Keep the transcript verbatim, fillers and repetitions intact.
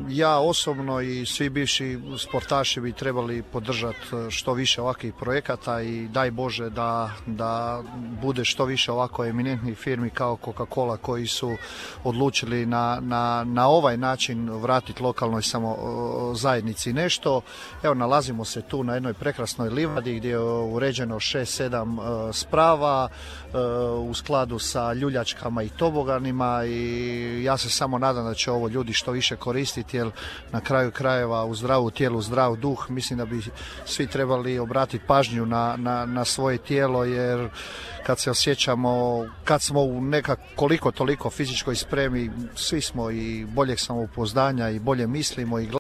ja osobno i svi bivši sportaši bi trebali podržati što više ovakvih projekata i daj Bože da, da bude što više ovako eminentnih firmi kao Coca-Cola koji su odlučili na, na, na ovaj način vratiti lokalnoj samo zajednici nešto. Evo, nalazimo se tu na jednoj prekrasnoj livadi gdje je uređeno šest sedam sprava u skladu sa ljuljačkama i toboganima i ja se samo nadam da će ovo ljudi što više koristiti, jer na kraju krajeva u zdravu tijelu zdrav duh. Mislim da bi svi trebali obratiti pažnju na, na, na svoje tijelo, jer kad se osjećamo, kad smo u nekak koliko toliko fizičkoj spremi, svi smo i boljeg samopouzdanja i bolje mislimo i